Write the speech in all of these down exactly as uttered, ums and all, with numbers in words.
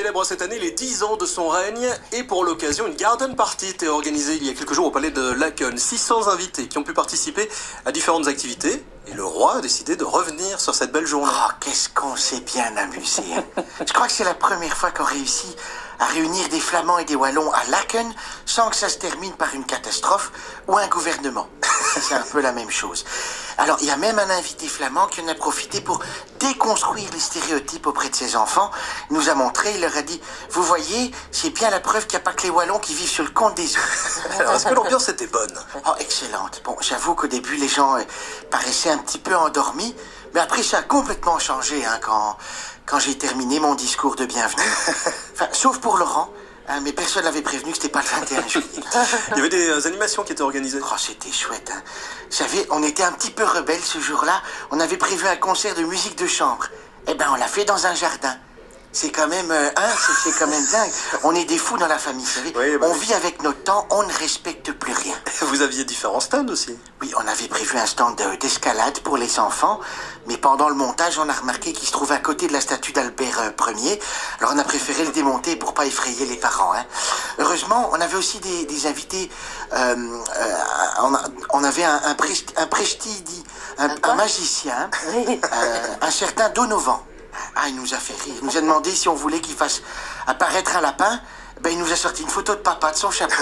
célèbre cette année les dix ans de son règne et pour l'occasion, une garden party était organisée il y a quelques jours au palais de Laeken. six cents invités qui ont pu participer à différentes activités et le roi a décidé de revenir sur cette belle journée. Oh, qu'est-ce qu'on s'est bien amusé. Hein. Je crois que c'est la première fois qu'on réussit à réunir des Flamands et des Wallons à Laeken sans que ça se termine par une catastrophe ou un gouvernement. C'est un peu la même chose. Alors, il y a même un invité flamand qui en a profité pour déconstruire les stéréotypes auprès de ses enfants. Il nous a montré, il leur a dit, vous voyez, c'est bien la preuve qu'il n'y a pas que les Wallons qui vivent sur le compte des autres. Alors, est-ce que l'ambiance était bonne? Oh, excellente. Bon, j'avoue qu'au début, les gens euh, paraissaient un petit peu endormis, mais après, ça a complètement changé hein, quand, quand j'ai terminé mon discours de bienvenue. Enfin, sauf pour Laurent. Hein, mais personne n'avait prévenu que c'était pas le vingt et un juillet. Il y avait des euh, animations qui étaient organisées. Oh, c'était chouette, hein. Vous savez, on était un petit peu rebelles ce jour-là. On avait prévu un concert de musique de chambre. Eh ben, on l'a fait dans un jardin. C'est quand même, euh, hein, c'est, c'est quand même dingue. On est des fous dans la famille, vous savez. Oui, bah... On vit avec notre temps, on ne respecte plus rien. Vous aviez différents stands aussi. Oui, on avait prévu un stand de, d'escalade pour les enfants, mais pendant le montage, on a remarqué qu'il se trouve à côté de la statue d'Albert euh, Ier. Alors on a préféré le démonter pour pas effrayer les parents. Hein. Heureusement, on avait aussi des, des invités. Euh, euh, on, a, on avait un, un, presti, un prestidi, un, un magicien, euh, un certain Donovan. Ah, il nous a fait rire. Il nous a demandé si on voulait qu'il fasse apparaître un lapin. Ben, il nous a sorti une photo de papa de son chapeau.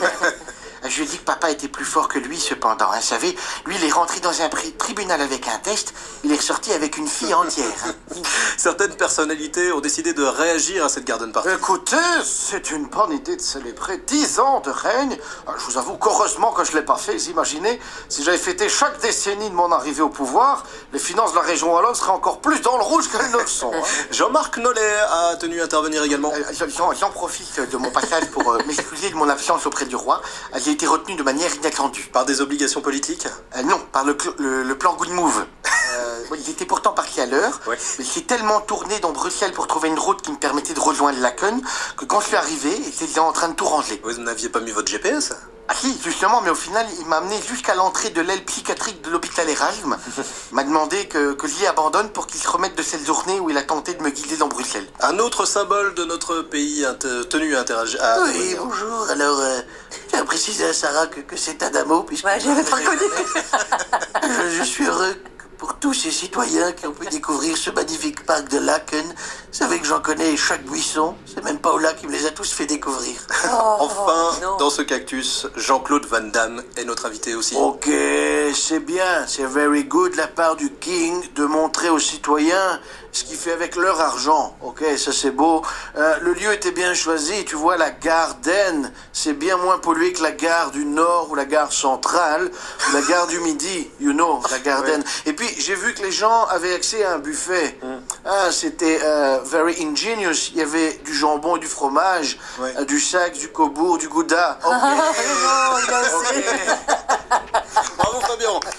Je lui ai dit que papa était plus fort que lui, cependant. Hein. Vous savez, lui, il est rentré dans un pri- tribunal avec un test. Il est ressorti avec une fille entière. Hein. Certaines personnalités ont décidé de réagir à cette garden party. Écoutez, c'est une bonne idée de célébrer dix ans de règne. Je vous avoue qu'heureusement que je ne l'ai pas fait. Vous imaginez, si j'avais fêté chaque décennie de mon arrivée au pouvoir, les finances de la région wallonne seraient encore plus dans le rouge qu'elles ne le sont. Hein. Jean-Marc Nollet a tenu à intervenir également. Euh, j'en, j'en profite de mon passage pour euh, m'excuser de mon absence auprès du roi. J'ai été retenu de manière inattendue. Par des obligations politiques? euh, Non, par le, le, le plan Good Move. Euh, il était pourtant parti à l'heure, ouais. Mais il s'est tellement tourné dans Bruxelles pour trouver une route qui me permettait de rejoindre Laeken que quand je suis arrivé, il était déjà en train de tout ranger. Vous n'aviez pas mis votre G P S? Ah si, justement, mais au final, il m'a amené jusqu'à l'entrée de l'aile psychiatrique de l'hôpital Erasme. Il m'a demandé que, que je l'y abandonne pour qu'il se remette de cette journée où il a tenté de me guider dans Bruxelles. Un autre symbole de notre pays inter- tenu à interagir. À oui, intervenir. Bonjour. Alors, euh, je tiens à préciser à Sarah que, que c'est Adamo, puisque... Ouais, j'avais pas connu. je, je suis heureux pour tous ces citoyens qui ont pu découvrir ce magnifique parc de Laeken. Vous savez que j'en connais chaque buisson. C'est même Paola qui me les a tous fait découvrir. Oh, enfin, non. Dans ce cactus, Jean-Claude Van Damme est notre invité aussi. Ok, c'est bien. C'est very good de la part du King de montrer aux citoyens ce qu'il fait avec leur argent. Ok, ça c'est beau. Euh, le lieu était bien choisi. Tu vois, la gare d'Aisne, c'est bien moins pollué que la gare du Nord ou la gare centrale ou la gare du Midi, you know, la gare d'Aisne. Et puis, j'ai vu que les gens avaient accès à un buffet. Mm. Ah, c'était euh, very ingenious. Il y avait du jambon et du fromage, ouais. euh, du sac, du cobourg, du gouda. Ok. Ah, non, il a okay. Bravo Fabien.